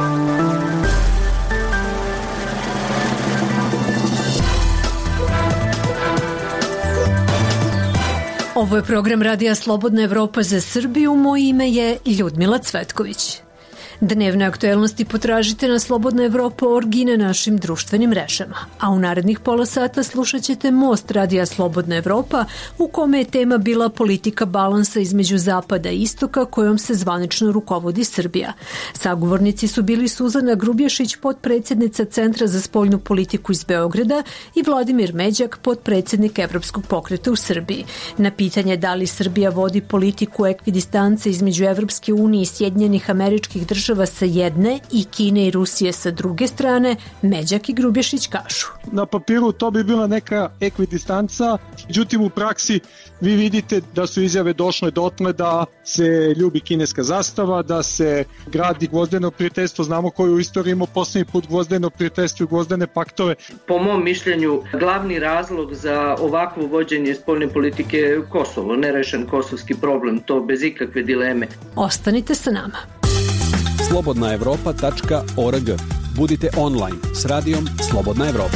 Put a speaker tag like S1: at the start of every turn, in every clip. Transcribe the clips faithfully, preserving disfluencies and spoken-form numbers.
S1: Ovo je program Radija Slobodna Evropa za Srbiju. Moje ime je Ljudmila Cvetković. Dnevne aktuelnosti potražite na Slobodna Evropa punkt org i na našim društvenim mrežama. A u narednih pola sata slušat ćete Most Radija Slobodna Evropa, u kome je tema bila politika balansa između zapada i istoka kojom se zvanično rukovodi Srbija. Sagovornici su bili Suzana Grubješić, potpredsjednica Centra za spoljnu politiku iz Beograda, i Vladimir Međak, potpredsjednik Evropskog pokreta u Srbiji. Na pitanje da li Srbija vodi politiku ekvidistance između Evropske unije i Sjedinjenih Američkih Država sa jedne i Kine i Rusije sa druge strane, Međak i Grubješić kažu.
S2: Na papiru to bi bila neka ekvidistanca, međutim u praksi vi vidite da su izjave došle dotle da se ljubi kineska zastava, da se gradi gvozdeno prijateljstvo. Znamo koju u istoriji imao posljednji put gvozdeno prijateljstvo i gvozdene paktove.
S3: Po mom mišljenju, glavni razlog za ovakvo vođenje spoljne politike je Kosovo, nerešen kosovski problem, to bez ikakve dileme.
S1: Ostanite sa nama.
S4: slobodna evropa tačka org. Budite online s radijom Slobodna Evropa.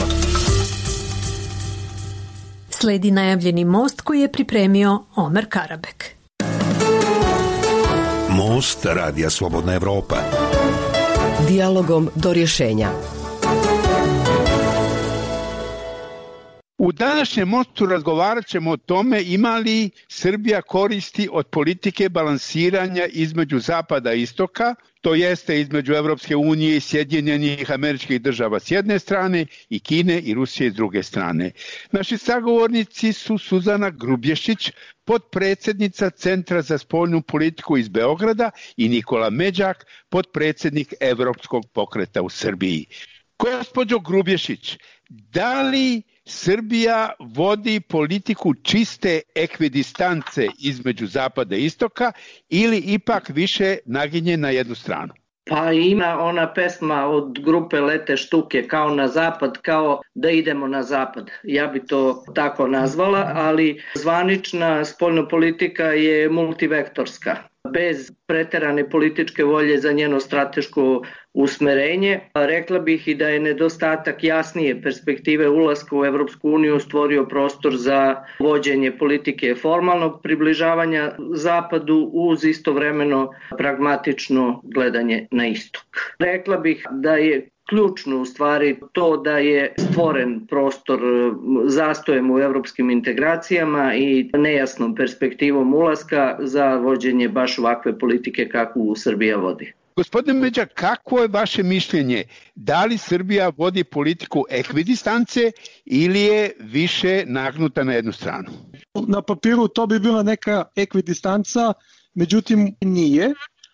S1: Sledi najavljeni most koji je pripremio Omer Karabek.
S5: Most Radija Slobodna Evropa.
S6: Dijalogom do rješenja.
S7: U današnjem mostu razgovarat ćemo o tome ima li Srbija koristi od politike balansiranja između zapada i istoka, to jeste između Evropske unije i Sjedinjenih Američkih Država s jedne strane i Kine i Rusije s druge strane. Naši sagovornici su Suzana Grubješić, potpredsjednica Centra za spoljnu politiku iz Beograda, i Nikola Međak, potpredsjednik Evropskog pokreta u Srbiji. Gospođo Grubješić, da li Srbija vodi politiku čiste ekvidistance između zapada i istoka ili ipak više naginje na jednu stranu?
S3: Pa ima ona pesma od grupe Lete štuke, kao na zapad, kao da idemo na zapad. Ja bi to tako nazvala, ali zvanična spoljna politika je multivektorska. Bez preterane političke volje za njeno strateško usmerenje. Rekla bih i da je nedostatak jasnije perspektive ulaska u Evropsku uniju stvorio prostor za vođenje politike formalnog približavanja zapadu uz istovremeno pragmatično gledanje na istok. Rekla bih da je ključno u stvari to da je stvoren prostor zastojem u evropskim integracijama i nejasnom perspektivom ulaska za vođenje baš ovakve politike kakvu Srbija vodi.
S7: Gospodine Međak, kako je vaše mišljenje? Da li Srbija vodi politiku ekvidistance ili je više nagnuta na jednu stranu?
S2: Na papiru to bi bila neka ekvidistanca, međutim nije.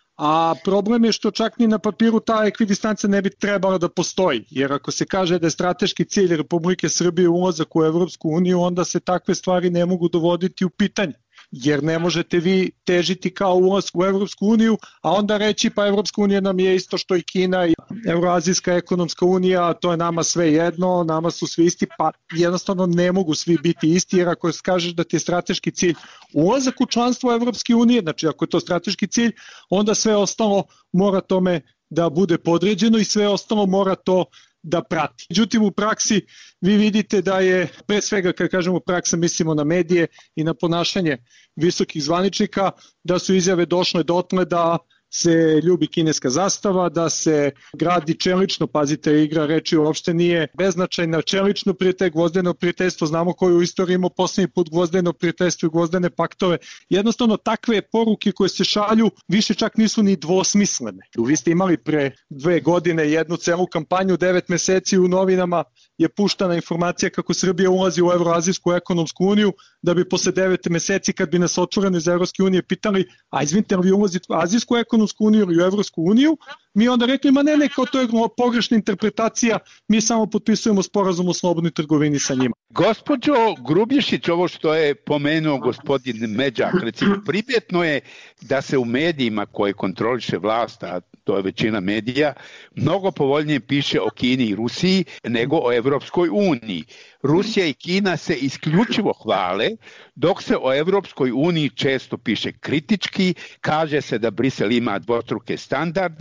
S2: A problem je što čak ni na papiru ta ekvidistanca ne bi trebala da postoji, jer ako se kaže da je strateški cilj Republike Srbije ulazak u Evropsku uniju, onda se takve stvari ne mogu dovoditi u pitanje. Jer ne možete vi težiti kao ulazak u Evropsku uniju, a onda reći pa Evropska unija nam je isto što i Kina i Evroazijska ekonomska unija, to je nama sve jedno, nama su svi isti, pa jednostavno ne mogu svi biti isti, jer ako kažeš da ti je strateški cilj ulazak u članstvo Evropske unije, znači ako je to strateški cilj, onda sve ostalo mora tome da bude podređeno i sve ostalo mora to da prati. Međutim, u praksi vi vidite da je, pre svega kad kažemo praksa, mislimo na medije i na ponašanje visokih zvaničnika, da su izjave došle dotle da se ljubi kineska zastava, da se gradi čelično, pazite, igra reči uopšte nije beznačajna, čelično prijatelj, gvozdeno prijateljstvo, znamo koju u istoriji imao posljednji put gvozdeno prijateljstvo i gvozdene paktove. Jednostavno takve poruke koje se šalju više čak nisu ni dvosmislene. Vi ste imali pre dve godine jednu celu kampanju, devet meseci u novinama je puštana informacija kako Srbija ulazi u Evroazijsku ekonomsku uniju, da bi posle devet meseci kad bi nas otvoreno iz Evropske unije pitali, a izvinite, li vi ulazite u Azijsku ekonomsku uniju ili u Evropsku uniju, mi onda rekli, ma ne, ne, kao to je pogrešna interpretacija, mi samo potpisujemo sporazum o slobodnoj trgovini sa njima.
S7: Gospođo Grubješić, ovo što je pomenuo gospodin Međak, recimo, primjetno je da se u medijima koje kontroliše vlast, a to je većina medija, mnogo povoljnije piše o Kini i Rusiji nego o Evropskoj uniji. Rusija i Kina se isključivo hvale, dok se o Evropskoj uniji često piše kritički, kaže se da Brisel ima dvostruke standarde, pa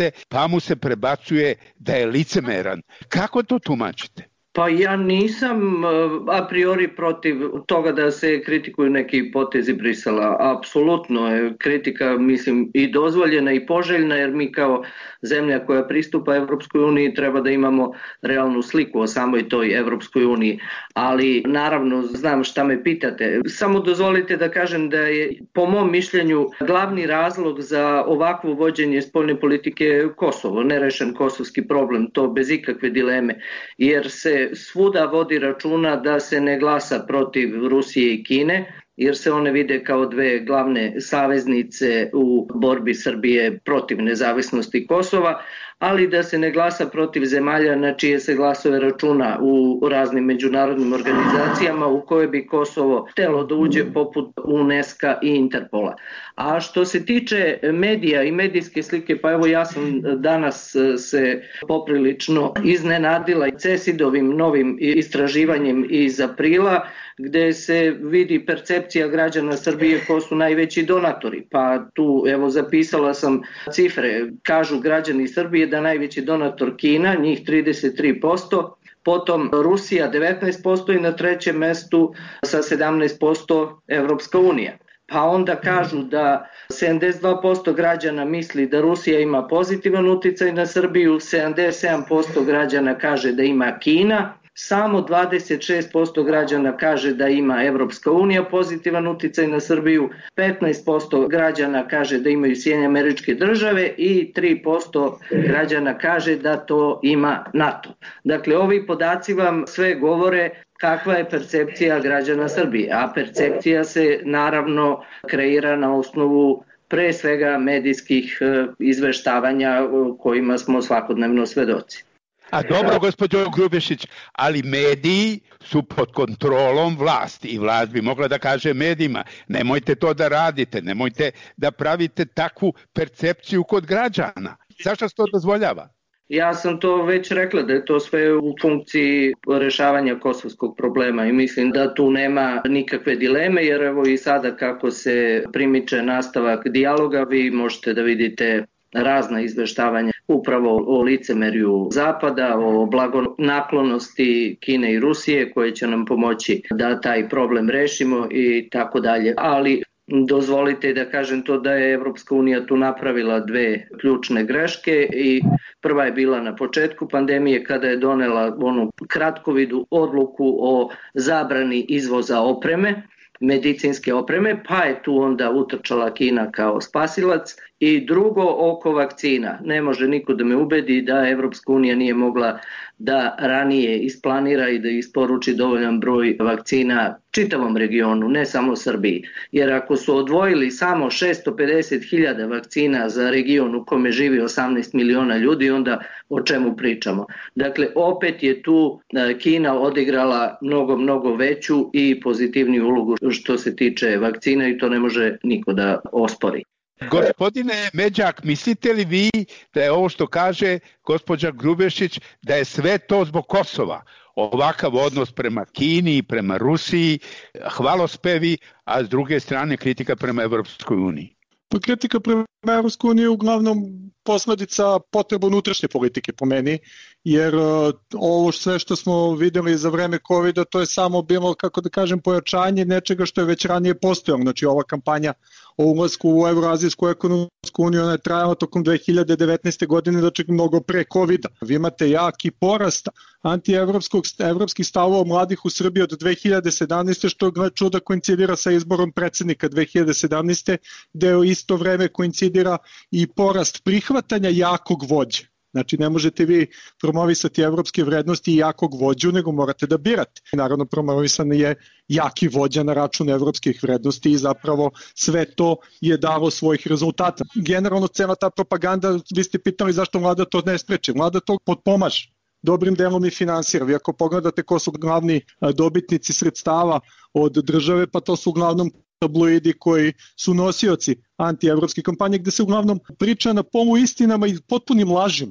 S7: pa mu se prebacuje da je licemeran. Kako to tumačite?
S3: Pa ja nisam a priori protiv toga da se kritikuju neki potezi Brisela. Apsolutno je kritika, mislim, i dozvoljena i poželjna, jer mi kao zemlja koja pristupa Evropskoj uniji treba da imamo realnu sliku o samoj toj Evropskoj uniji. Ali naravno znam šta me pitate. Samo dozvolite da kažem da je po mom mišljenju glavni razlog za ovakvo vođenje spoljne politike Kosovo, nerešen kosovski problem, to bez ikakve dileme, jer se svuda vodi računa da se ne glasa protiv Rusije i Kine, jer se one vide kao dve glavne saveznice u borbi Srbije protiv nezavisnosti Kosova, ali da se ne glasa protiv zemalja na čije se glasove računa u raznim međunarodnim organizacijama u koje bi Kosovo htelo da uđe poput UNESCO i Interpola. A što se tiče medija i medijske slike, pa evo ja sam danas se poprilično iznenadila CESID-ovim novim istraživanjem iz aprila, gde se vidi percepcija građana Srbije ko su najveći donatori. Pa tu evo zapisala sam cifre, kažu građani Srbije da najveći donator Kina, njih trideset tri posto, potom Rusija devetnaest posto i na trećem mestu sa sedamnaest posto Evropska unija. Pa onda kažu da sedamdeset dva posto građana misli da Rusija ima pozitivan uticaj na Srbiju, sedamdeset sedam posto građana kaže da ima Kina, samo dvadeset šest posto građana kaže da ima Evropska unija pozitivan uticaj na Srbiju, petnaest posto građana kaže da imaju Sjedinjene Američke Države i tri posto građana kaže da to ima NATO. Dakle, ovi podaci vam sve govore kakva je percepcija građana Srbije, a percepcija se naravno kreira na osnovu pre svega medijskih izveštavanja kojima smo svakodnevno svedoci.
S7: A dobro, gospođo Grubešić, ali mediji su pod kontrolom vlasti i vlast bi mogla da kaže medijima nemojte to da radite, nemojte da pravite takvu percepciju kod građana. Zašto se to dozvoljava?
S3: Ja sam to već rekla da je to sve u funkciji rešavanja kosovskog problema i mislim da tu nema nikakve dileme, jer evo i sada kako se primiče nastavak dijaloga, vi možete da vidite razna izveštavanja upravo o licemerju Zapada, o blagonaklonosti Kine i Rusije koje će nam pomoći da taj problem rešimo i tako dalje. Ali dozvolite da kažem to da je Evropska unija tu napravila dve ključne greške i prva je bila na početku pandemije kada je donela onu kratkovidu odluku o zabrani izvoza opreme, medicinske opreme, pa je tu onda utrčala Kina kao spasilac. I drugo, oko vakcina. Ne može niko da me ubedi da Evropska unija nije mogla da ranije isplanira i da isporuči dovoljan broj vakcina čitavom regionu, ne samo Srbiji. Jer ako su odvojili samo šesto pedeset hiljada vakcina za region u kome živi osamnaest miliona ljudi, onda o čemu pričamo? Dakle, opet je tu Kina odigrala mnogo, mnogo veću i pozitivniju ulogu što se tiče vakcina i to ne može niko da ospori.
S7: Gospodine Međak, mislite li vi da je ovo što kaže gospođa Grubešić, da je sve to zbog Kosova? Ovakav odnos prema Kini i prema Rusiji, hvalospevi, a s druge strane kritika prema Evropskoj uniji?
S2: Pa kritika prema Evropskoj uniji je uglavnom posledica potreba unutrašnje politike po meni, jer ovo sve što smo videli za vreme kovida, to je samo bilo, kako da kažem, pojačanje nečega što je već ranije postojalo. Znači ova kampanja o ulasku u Evroazijsku ekonomsku uniju, ona je trajala tokom dve hiljade devetnaeste. godine, znači mnogo pre kovida. Vi imate jaki porast antievropskih stavova mladih u Srbiji od dve hiljade sedamnaeste. što gle čuda koincidira sa izborom predsednika dve hiljade sedamnaeste. gde u isto vreme koincidira i porast prihvatanja jakog vođe. Znači ne možete vi promovisati evropske vrednosti i jakog vođu, nego morate da birate. Naravno promovisan je jaki vođa na račun evropskih vrednosti i zapravo sve to je dalo svojih rezultata. Generalno cela ta propaganda, vi ste pitali zašto vlada to ne spreči. Vlada to potpomaže. Dobrim delom i finansira. Vi ako pogledate ko su glavni dobitnici sredstava od države, pa to su uglavnom tabloidi koji su nosioci antievropske kampanje, gde se uglavnom priča na polu istinama i potpunim lažima.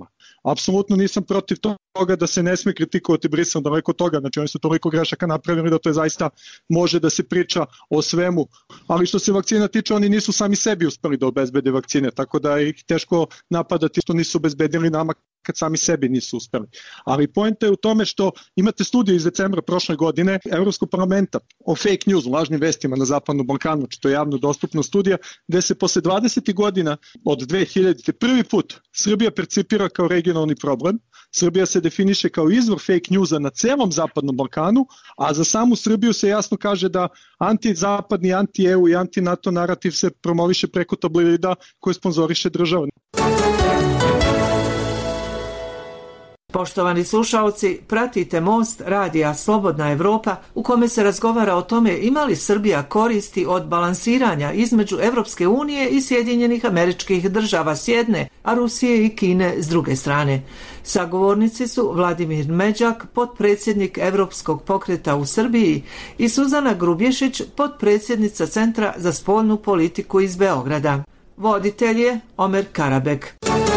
S2: apsolutno nisam protiv toga da se ne sme kritikovati Brisel, daleko od toga, znači oni su toliko grešaka napravili da to je zaista može da se priča o svemu, ali što se vakcina tiče, oni nisu sami sebi uspeli da obezbede vakcine, tako da ih teško napadati što nisu obezbedili nama kad sami sebi nisu uspeli. Ali poenta je u tome što imate studiju iz decembra prošle godine Evropskog parlamenta o fake news, lažnim vestima na Zapadnom Balkanu, što je javno dostupna studija, gde se posle dvadeset godina od dve hiljadite prvi put Srbija percipira kao regionalni problem. Srbija se definiše kao izvor fake newsa na celom Zapadnom Balkanu, a za samu Srbiju se jasno kaže da antizapadni, anti-E U i anti-NATO narativ se promoviše preko tabloida koje sponzoriše država.
S8: Poštovani slušaoci, pratite Most radija Slobodna Evropa u kome se razgovara o tome ima li Srbija koristi od balansiranja između Evropske unije i Sjedinjenih Američkih Država s jedne, a Rusije i Kine s druge strane. Sagovornici su Vladimir Međak, potpredsjednik Evropskog pokreta u Srbiji, i Suzana Grubješić, potpredsjednica Centra za spoljnu politiku iz Beograda. Voditelj je Omer Karabek.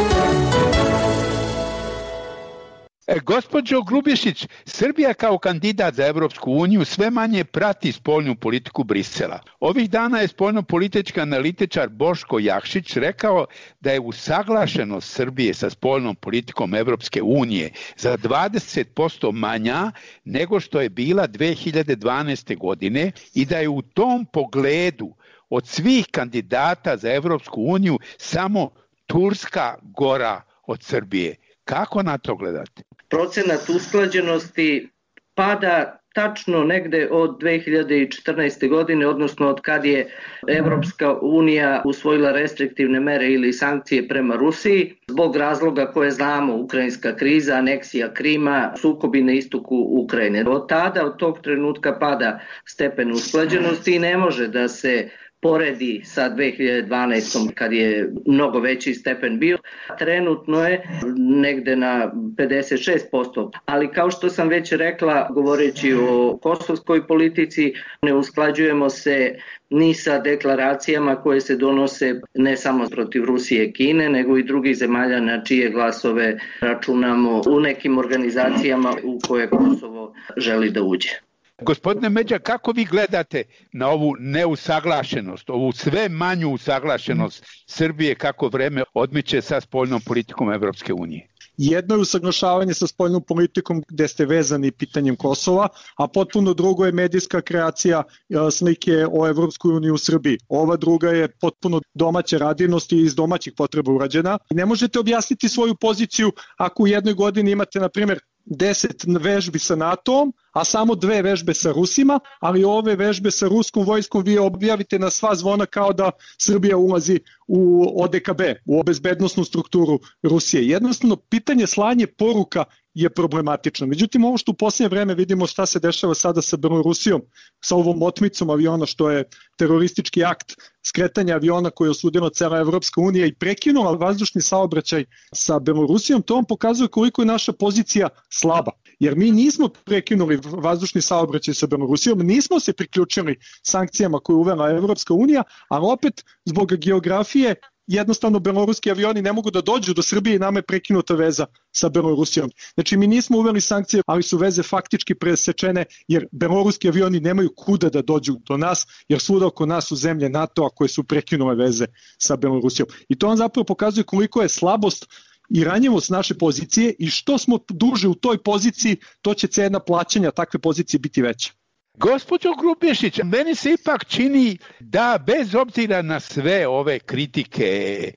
S7: E, gospođo Grubješić, Srbija kao kandidat za Evropsku uniju sve manje prati spoljnu politiku Brisela. Ovih dana je spoljnopolitički analitičar Boško Jakšić rekao da je usaglašenost Srbije sa spoljnom politikom Evropske unije za dvadeset posto manja nego što je bila dve hiljade dvanaeste. godine i da je u tom pogledu od svih kandidata za Evropsku uniju samo Turska gora od Srbije. Kako na to gledate?
S3: Procenat usklađenosti pada tačno negde od dve hiljade četrnaeste. godine, odnosno od kad je Evropska unija usvojila restriktivne mere ili sankcije prema Rusiji, zbog razloga koje znamo, ukrajinska kriza, aneksija Krima, sukobi na istoku Ukrajine. Od tada, od tog trenutka pada stepen usklađenosti i ne može da se poredi sa dve hiljade dvanaestom. kad je mnogo veći stepen bio. Trenutno je negde na pedeset šest posto. Ali kao što sam već rekla, govoreći o kosovskoj politici, ne usklađujemo se ni sa deklaracijama koje se donose ne samo protiv Rusije i Kine, nego i drugih zemalja na čije glasove računamo u nekim organizacijama u koje Kosovo želi da uđe.
S7: Gospodine Međa, kako vi gledate na ovu neusaglašenost, ovu sve manju usaglašenost Srbije kako vreme odmiče sa spoljnom politikom Evropske unije?
S2: Jedno je usaglašavanje sa spoljnom politikom gde ste vezani pitanjem Kosova, a potpuno drugo je medijska kreacija slike o Evropskoj uniji u Srbiji. Ova druga je potpuno domaća radinost i iz domaćih potreba urađena. Ne možete objasniti svoju poziciju ako u jednoj godini imate, na primjer, deset vežbi sa NATO-om, a samo dve vežbe sa Rusima, ali ove vežbe sa ruskom vojskom vi objavite na sva zvona kao da Srbija ulazi u O D K B, u bezbednosnu strukturu Rusije. Jednostavno, pitanje slanje poruka je problematično. Međutim, ovo što u posljednje vreme vidimo šta se dešava sada sa Belorusijom, sa ovom otmicom aviona, što je teroristički akt skretanja aviona koje je osudila cela Evropska unija i prekinula vazdušni saobraćaj sa Belorusijom, to vam pokazuje koliko je naša pozicija slaba. Jer mi nismo prekinuli vazdušni saobraćaj sa Belorusijom, nismo se priključili sankcijama koje je uvela Evropska unija, ali opet zbog geografije jednostavno beloruski avioni ne mogu da dođu do Srbije i nama je prekinuta veza sa Belorusijom. Znači mi nismo uveli sankcije, ali su veze faktički presečene jer beloruski avioni nemaju kuda da dođu do nas, jer svuda oko nas su zemlje NATO-a koje su prekinule veze sa Belorusijom. I to vam zapravo pokazuje koliko je slabost i ranjivost naše pozicije i što smo duže u toj poziciji, to će cena plaćanja takve pozicije biti veća.
S7: Gospođo Grubješić, meni se ipak čini da bez obzira na sve ove kritike,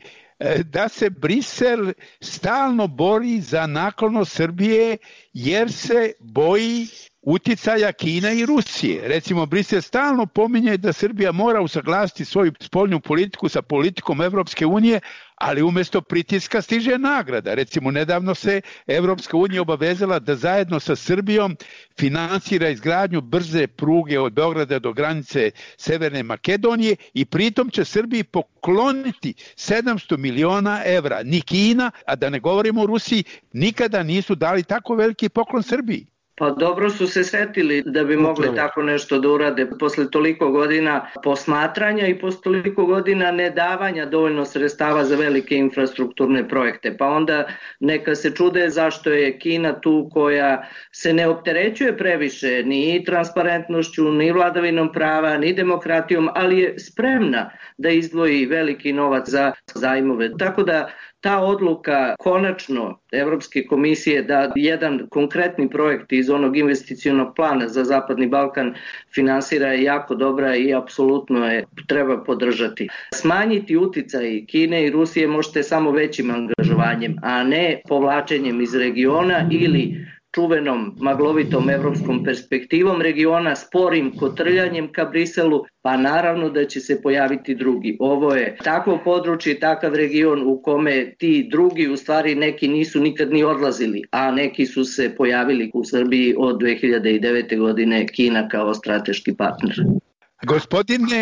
S7: da se Brisel stalno bori za naklonost Srbije jer se boji uticaja Kine i Rusije. Recimo, Brisel stalno pominje da Srbija mora usaglasiti svoju spoljnu politiku sa politikom Evropske unije, ali umjesto pritiska stiže nagrada. Recimo, nedavno se Evropska unija obavezala da zajedno sa Srbijom finansira izgradnju brze pruge od Beograda do granice Severne Makedonije i pritom će Srbiji pokloniti sedamsto miliona evra. Ni Kina, a da ne govorimo o Rusiji, nikada nisu dali tako veliki poklon Srbiji.
S3: Pa dobro su se setili da bi mogli Upravo. tako nešto da urade posle toliko godina posmatranja i posle toliko godina nedavanja dovoljno sredstava za velike infrastrukturne projekte. Pa onda neka se čude zašto je Kina tu koja se ne opterećuje previše ni transparentnošću, ni vladavinom prava, ni demokratijom, ali je spremna da izdvoji veliki novac za zajmove. Tako da ta odluka konačno Evropske komisije da jedan konkretni projekt iz onog investicionog plana za Zapadni Balkan finansira je jako dobra i apsolutno je treba podržati. Smanjiti uticaj Kine i Rusije možete samo većim angažovanjem, a ne povlačenjem iz regiona ili čuvenom maglovitom evropskom perspektivom regiona, sporim kotrljanjem ka Briselu, pa naravno da će se pojaviti drugi. Ovo je takvo područje, takav region u kome ti drugi u stvari neki nisu nikad ni odlazili, a neki su se pojavili u Srbiji od dve hiljade devete. godine, Kina kao strateški partner.
S7: Gospodine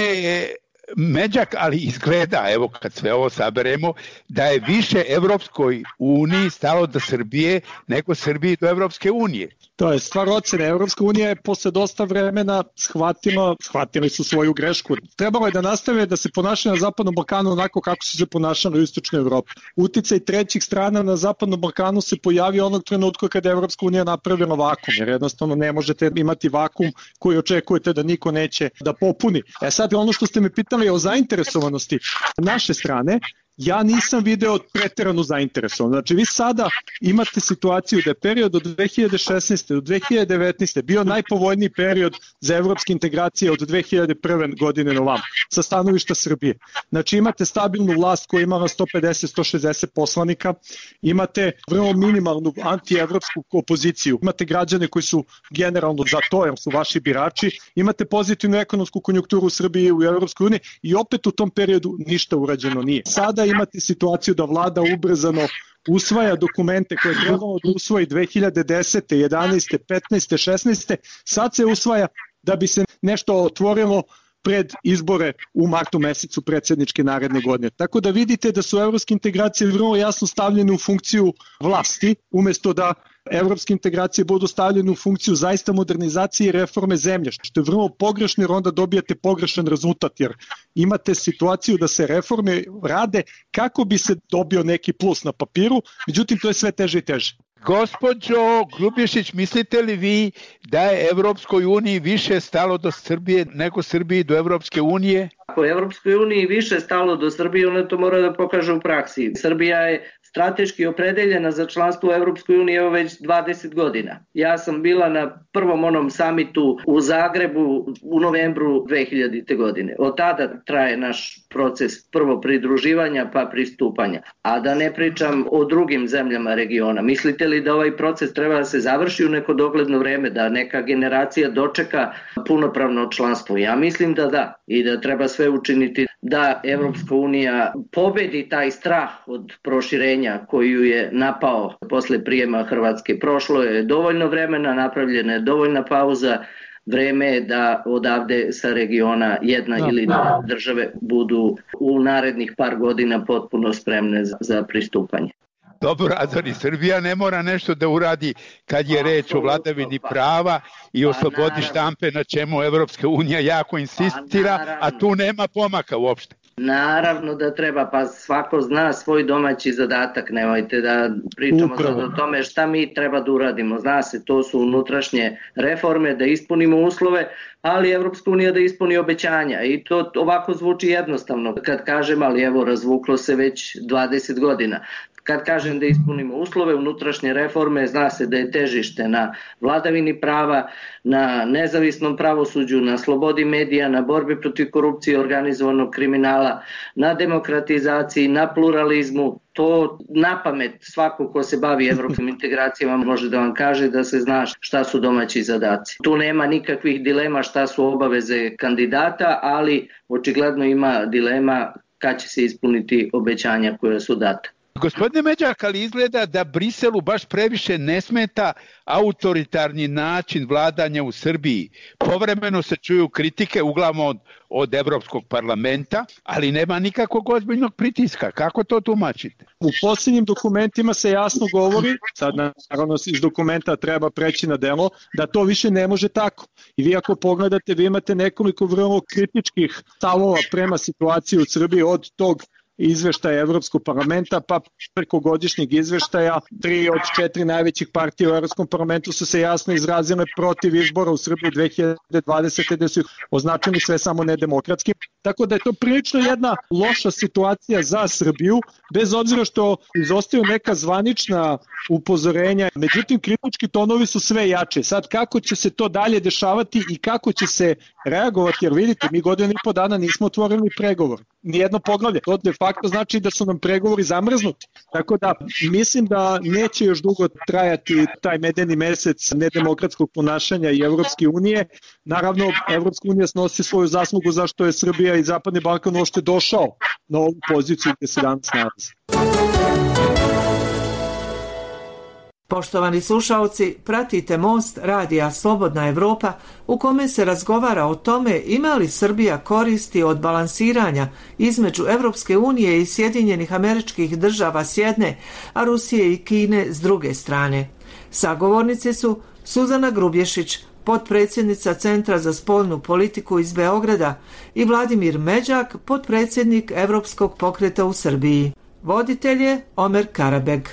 S7: Međak, ali izgleda, evo kad sve ovo saberemo, da je više Evropskoj uniji stalo do Srbije nego Srbiji do Evropske unije.
S2: To je stvar ocene. Evropska unija je posle dosta vremena shvatila, shvatili su svoju grešku. Trebalo je da nastave da se ponašaju na Zapadnom Balkanu onako kako su se ponašali u Istočnoj Evropi. Uticaj trećih strana na Zapadnom Balkanu se pojavio onog trenutka kada je Evropska unija napravila vakum, jer jednostavno ne možete imati vakum koji očekujete da niko neće da popuni. E sad ono što ste me pitali o zainteresovanosti naše strane, ja nisam video preteranu zainteresovan. Znači vi sada imate situaciju da je period od dve hiljade šesnaeste do dve hiljade devetnaeste. bio najpovoljniji period za evropske integracije od dve hiljade prve. godine na ovam, sa stanovišta Srbije. Znači imate stabilnu vlast koja ima sto pedeset do sto šezdeset poslanika, imate vrlo minimalnu antievropsku opoziciju, imate građane koji su generalno za to jer su vaši birači, imate pozitivnu ekonomsku konjunkturu u Srbiji i u Evropskoj uniji i opet u tom periodu ništa urađeno nije. Sada imate situaciju da vlada ubrzano usvaja dokumente koje je trebalo da usvoji dve hiljade desete, jedanaeste, petnaeste, šesnaeste. Sad se usvaja da bi se nešto otvorilo pred izbore u martu mesecu predsjedničke naredne godine. Tako da vidite da su evropske integracije vrlo jasno stavljene u funkciju vlasti, umjesto da evropske integracije budu stavljene u funkciju zaista modernizacije i reforme zemlje, što je vrlo pogrešno jer onda dobijate pogrešan rezultat, jer imate situaciju da se reforme rade kako bi se dobio neki plus na papiru, međutim to je sve teže i teže.
S7: Gospođo Grubješić, mislite li vi da je Evropskoj uniji više stalo do Srbije nego Srbiji do Evropske unije?
S3: Ako je Evropskoj uniji više stalo do Srbije, ona to mora da pokaže u praksi. Srbija je strateški opredeljena za članstvo u Evropskoj uniji evo već dvadeset godina. Ja sam bila na prvom onom samitu u Zagrebu u novembru dve hiljadite. godine. Od tada traje naš proces prvo pridruživanja pa pristupanja. A da ne pričam o drugim zemljama regiona. Mislite li da ovaj proces treba da se završi u neko dogledno vreme, da neka generacija dočeka punopravno članstvo? Ja mislim da da i da treba sve učiniti da Evropska unija pobedi taj strah od proširenja koju je napao posle prijema Hrvatske. Prošlo je dovoljno vremena, napravljena je dovoljna pauza, vreme je da odavde sa regiona jedna no. ili dve države budu u narednih par godina potpuno spremne za, za pristupanje.
S7: Dobro, Azori, Srbija ne mora nešto da uradi kad je reč o vladavini prava i o slobodi štampe, na čemu Evropska unija jako insistira, a tu nema pomaka uopšte.
S3: Naravno da treba, pa svako zna svoj domaći zadatak, nemojte da pričamo Upravo. sad o tome šta mi treba da uradimo. Zna se, to su unutrašnje reforme, da ispunimo uslove, ali Evropska unija da ispuni obećanja i to ovako zvuči jednostavno kad kažem, ali evo razvuklo se već dvadeset godina. Kad kažem da ispunimo uslove, unutrašnje reforme, zna se da je težište na vladavini prava, na nezavisnom pravosuđu, na slobodi medija, na borbi protiv korupcije i organizovanog kriminala, na demokratizaciji, na pluralizmu. To na pamet svako ko se bavi evropskim integracijama može da vam kaže da se zna šta su domaći zadaci. Tu nema nikakvih dilema šta su obaveze kandidata, ali očigledno ima dilema kad će se ispuniti obećanja koja su data.
S7: Gospodine Međak, ali izgleda da Briselu baš previše ne smeta autoritarni način vladanja u Srbiji. Povremeno se čuju kritike, uglavnom od, od Evropskog parlamenta, ali nema nikakvog ozbiljnog pritiska. Kako to tumačite?
S2: U posljednjim dokumentima se jasno govori, sad naravno iz dokumenta treba preći na delo, da to više ne može tako. I vi ako pogledate, vi imate nekoliko vrlo kritičkih stavova prema situaciji u Srbiji od tog izveštaja Evropskog parlamenta, pa preko godišnjeg izveštaja. Tri od četiri najvećih partija u Evropskom parlamentu su se jasno izrazile protiv izbora u Srbiji dve hiljade dvadesete. gde su ih označili sve samo nedemokratskim. Tako da je to prilično jedna loša situacija za Srbiju, bez obzira što izostaju neka zvanična upozorenja. Međutim, kritički tonovi su sve jače. Sad kako će se to dalje dešavati i kako će se reagovati, jer vidite, mi godinu i po dana nismo otvorili pregovor. Nijedno poglavlje. To de facto znači da su nam pregovori zamrznuti. Tako da mislim da neće još dugo trajati taj medeni mesec nedemokratskog ponašanja i Evropske unije. Naravno, Evropska unija snosi svoju zaslugu zašto je Srbija i Zapadni Balkan uopšte došao na ovu poziciju gde se danas nalazi.
S8: Poštovani slušaoci, pratite Most radija Slobodna Evropa u kome se razgovara o tome ima li Srbija koristi od balansiranja između Evropske unije i Sjedinjenih Američkih Država s jedne, a Rusije i Kine s druge strane. Sagovornice su Suzana Grubješić, potpredsjednica Centra za spoljnu politiku iz Beograda, i Vladimir Međak, potpredsjednik Evropskog pokreta u Srbiji. Voditelj je Omer Karabeg.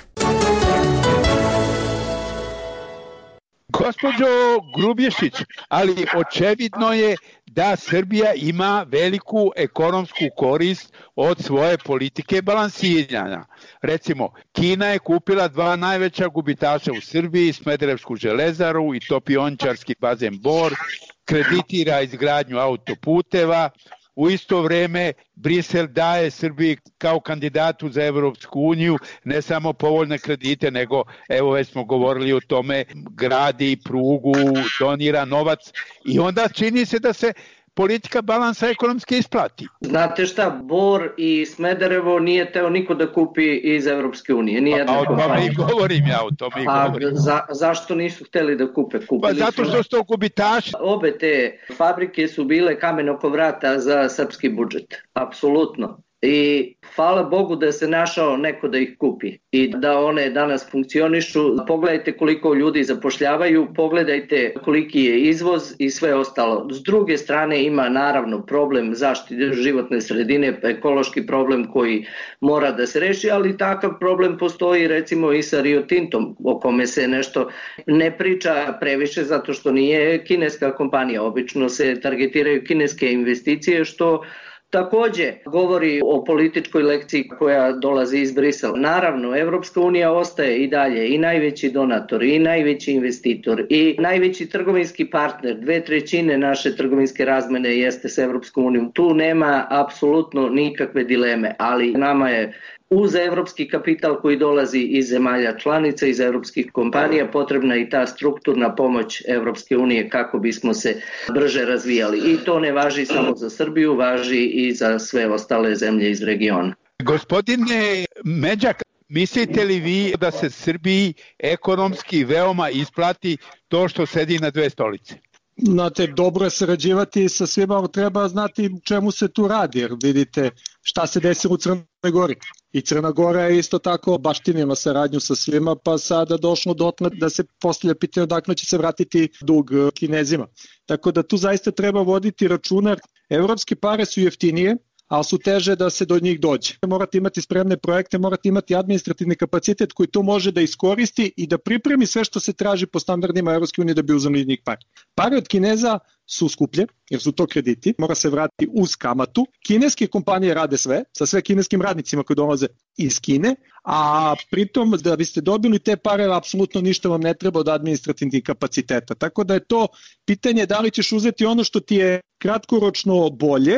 S7: Gospođo Grubješić, ali očevidno je da Srbija ima veliku ekonomsku korist od svoje politike balansiranja. Recimo, Kina je kupila dva najveća gubitaša u Srbiji, Smederevsku železaru i topiončarski bazen Bor, kreditira izgradnju autoputeva. U isto vreme Brisel daje Srbiji kao kandidatu za Evropsku uniju ne samo povoljne kredite, nego, evo već smo govorili o tome, gradi prugu, donira novac i onda čini se da se politika balansa ekonomski isplati.
S3: Znate šta, Bor i Smederevo nije teo niko da kupi iz Evropske unije. Nije
S7: a o tome i govorim ja, o tome i govorim.
S3: A za, zašto nisu hteli da kupe? Kupili
S7: pa zato što su to gubitaši.
S3: Obe te fabrike su bile kamen oko vrata za srpski budžet. Apsolutno. I hvala Bogu da se našao neko da ih kupi i da one danas funkcionišu. Pogledajte koliko ljudi zapošljavaju, pogledajte koliki je izvoz i sve ostalo. S druge strane ima naravno problem zaštite životne sredine, ekološki problem koji mora da se reši, ali takav problem postoji recimo i sa Rio Tintom, o kome se nešto ne priča previše zato što nije kineska kompanija. Obično se targetiraju kineske investicije, što takođe govori o političkoj lekciji koja dolazi iz Brisela. Naravno, Evropska unija ostaje i dalje i najveći donator, i najveći investitor, i najveći trgovinski partner. Dve trećine naše trgovinske razmene jeste s Evropskom unijom. Tu nema apsolutno nikakve dileme, ali nama je uz evropski kapital koji dolazi iz zemalja članica, iz evropskih kompanija, potrebna i ta strukturna pomoć Evropske unije kako bismo se brže razvijali. I to ne važi samo za Srbiju, važi i za sve ostale zemlje iz regiona.
S7: Gospodine Međak, mislite li vi da se Srbiji ekonomski veoma isplati to što sedi na dve stolice?
S2: Znate, dobro je sarađivati sa svima, treba znati čemu se tu radi, jer vidite šta se desilo u Crnoj Gori. I Crna Gora je isto tako baštinila saradnju sa svima, pa sada došlo dotle da se postavlja pitanje odakle će se vratiti dug Kinezima. Tako da tu zaista treba voditi računa. Evropske pare su jeftinije, ali su teže da se do njih dođe. Morate imati spremne projekte, morate imati administrativni kapacitet koji to može da iskoristi i da pripremi sve što se traži po standardima Evropske unije da bi uzeli iz njih pare. Pare od Kineza su skuplje, jer su to krediti, mora se vratiti uz kamatu. Kineske kompanije rade sve, sa sve kineskim radnicima koji dolaze iz Kine, a pritom da biste dobili te pare, apsolutno ništa vam ne treba od administrativnih kapaciteta. Tako da je to pitanje da li ćeš uzeti ono što ti je kratkoročno bolje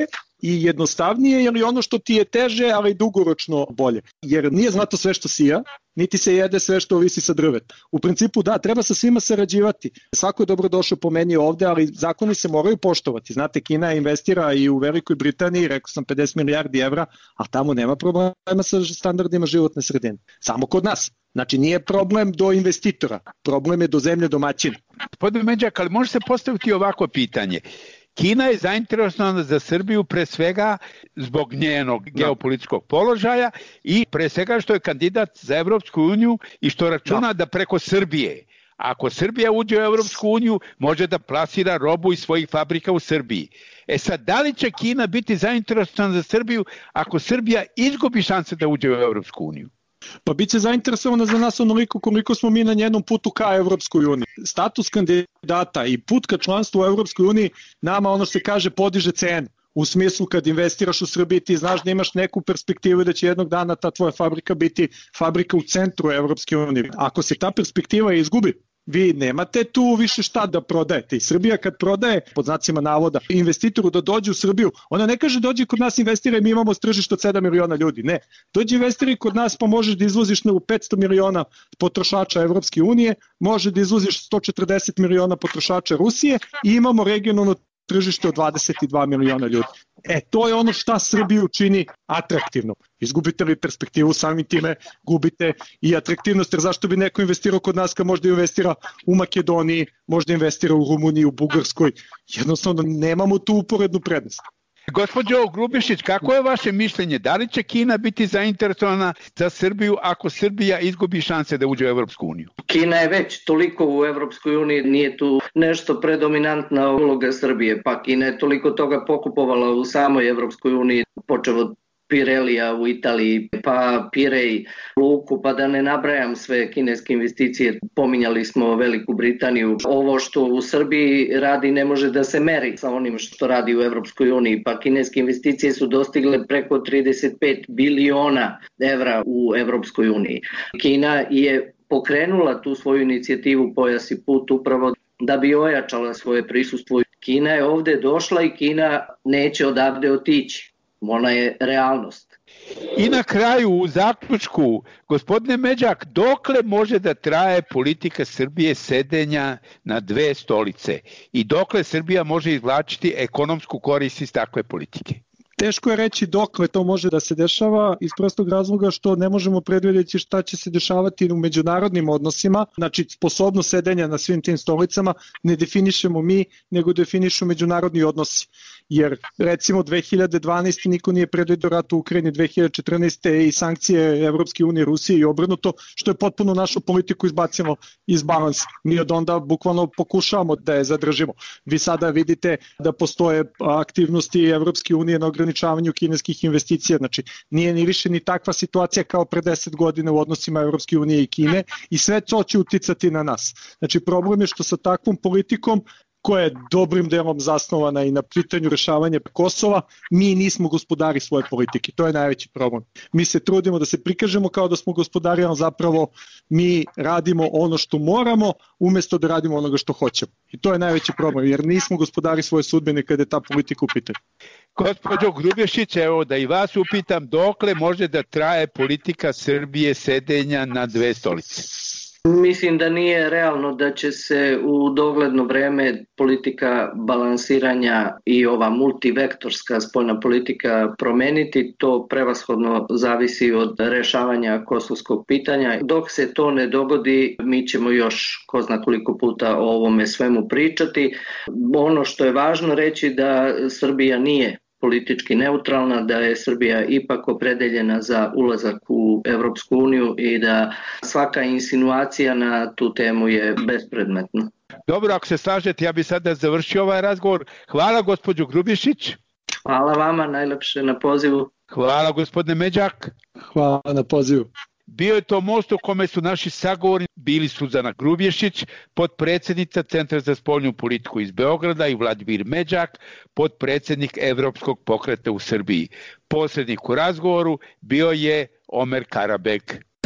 S2: i jednostavnije ili ono što ti je teže, ali dugoročno bolje. Jer nije zlato sve što sija, niti se jede sve što visi sa drveta. U principu da, treba sa svima sarađivati. Svako je dobro došao po meni ovde, ali zakoni se moraju poštovati. Znate, Kina investira i u Velikoj Britaniji, rekao sam pedeset milijardi evra, a tamo nema problema sa standardima životne sredine. Samo kod nas. Znači nije problem do investitora, problem je do zemlje domaćina.
S7: Gospodin Međak, ali može se postaviti ovako pitanje. Kina je zainteresovana za Srbiju pre svega zbog njenog geopolitičkog položaja i pre svega što je kandidat za Evropsku uniju i što računa da preko Srbije, ako Srbija uđe u Evropsku uniju, može da plasira robu iz svojih fabrika u Srbiji. E sad, da li će Kina biti zainteresovana za Srbiju ako Srbija izgubi šanse da uđe u Evropsku uniju?
S2: Pa bit će zainteresovana za nas onoliko koliko smo mi na njenom putu ka Evropskoj uniji. Status kandidata i put ka članstvu u Evropskoj uniji nama, ono što se kaže, podiže cenu. U smislu kad investiraš u Srbiji ti znaš da imaš neku perspektivu da će jednog dana ta tvoja fabrika biti fabrika u centru Evropske unije. Ako se ta perspektiva izgubi, vi nemate tu više šta da prodajete. I Srbija kad prodaje, pod znacima navoda, investitoru da dođe u Srbiju, ona ne kaže dođi kod nas investiraj, mi imamo tržište od sedam miliona ljudi. Ne, dođi investiraj kod nas pa možeš da izvoziš na petsto miliona potrošača Evropske unije, možeš da izvoziš sto četrdeset miliona potrošača Rusije i imamo regionalno tržište od dvadeset dva miliona ljudi. E, to je ono šta Srbiju čini atraktivno. Izgubite li perspektivu, samim time gubite i atraktivnost, jer zašto bi neko investirao kod nas kad možda investira u Makedoniji, možda investira u Rumuniji, u Bugarskoj. Jednostavno, nemamo tu uporednu prednost.
S7: Gospođo Grubišić, kako je vaše mišljenje? Da li će Kina biti zainteresovana za Srbiju ako Srbija izgubi šanse da uđe u Evropsku uniju?
S3: Kina je već toliko u Evropskoj uniji, nije tu nešto predominantna uloga Srbije, pa Kina je toliko toga pokupovala u samoj Evropskoj uniji, počev od Pirelija u Italiji, pa Pirej, Luku, pa da ne nabrajam sve kineske investicije. Pominjali smo Veliku Britaniju. Ovo što u Srbiji radi ne može da se meri sa onim što radi u Evropskoj uniji, pa kineske investicije su dostigle preko trideset pet biliona evra u Evropskoj uniji. Kina je pokrenula tu svoju inicijativu Pojas i put upravo da bi ojačala svoje prisustvo. Kina je ovde došla i Kina neće odavde otići. Ona je realnost.
S7: I na kraju, u zaključku, gospodine Međak, dokle može da traje politika Srbije sedenja na dve stolice i dokle Srbija može izvlačiti ekonomsku korist iz takve politike?
S2: Teško je reći dokle to može da se dešava iz prostog razloga što ne možemo predvidjeti šta će se dešavati u međunarodnim odnosima, znači sposobnost sedenja na svim tim stolicama ne definišemo mi, nego definišu međunarodni odnosi. Jer recimo dve hiljade dvanaeste. niko nije predvidio rat u Ukrajini, dve hiljade četrnaeste. i sankcije Evropske unije, Rusije i obrnuto, što je potpuno našu politiku izbacilo iz balansa. Mi od onda bukvalno pokušavamo da je zadržimo. Vi sada vidite da postoje aktivnosti Evropske unije na ograničavanju kineskih investicija, znači nije ni više ni takva situacija kao pre deset godina u odnosima Evropske unije i Kine i sve to će uticati na nas. Znači problem je što sa takvom politikom koja je dobrim delom zasnovana i na pitanju rešavanja Kosova, mi nismo gospodari svoje politike. To je najveći problem. Mi se trudimo da se prikažemo kao da smo gospodari, ali zapravo mi radimo ono što moramo umesto da radimo onoga što hoćemo. I to je najveći problem, jer nismo gospodari svoje sudbine kada je ta politika u pitanju.
S7: Gospođo Grubješić, evo da i vas upitam, dokle može da traje politika Srbije sedenja na dve stolice?
S3: Mislim da nije realno da će se u dogledno vreme politika balansiranja i ova multivektorska spoljna politika promeniti. To prevashodno zavisi od rešavanja kosovskog pitanja. Dok se to ne dogodi, mi ćemo još ko zna koliko puta o ovome svemu pričati. Ono što je važno reći da Srbija nije politički neutralna, da je Srbija ipak opredeljena za ulazak u Evropsku uniju i da svaka insinuacija na tu temu je bespredmetna.
S7: Dobro, ako se slažete, ja bih sada završio ovaj razgovor. Hvala gospođo Grubišić.
S3: Hvala vama, najlepše na pozivu.
S7: Hvala gospodine Međak.
S2: Hvala na pozivu.
S7: Bio je to most u kome su naši sagovornici bili Suzana Grubješić, potpredsjednica Centra za spoljnu politiku iz Beograda, i Vladimir Međak, potpredsjednik Evropskog pokreta u Srbiji. Posrednik u razgovoru bio je Omer Karabeg.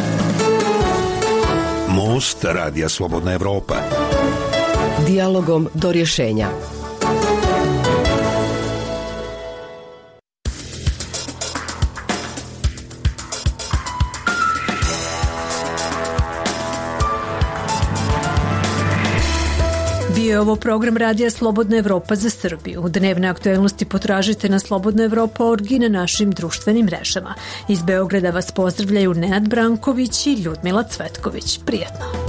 S5: Most Radija Slobodna Evropa.
S6: Dijalogom do rješenja.
S1: Bio je ovo program Radija Slobodna Evropa za Srbiju. Dnevne aktuelnosti potražite na Slobodna Evropa org i na našim društvenim mrežama. Iz Beograda vas pozdravljaju Nenad Branković i Ljudmila Cvetković. Prijetno!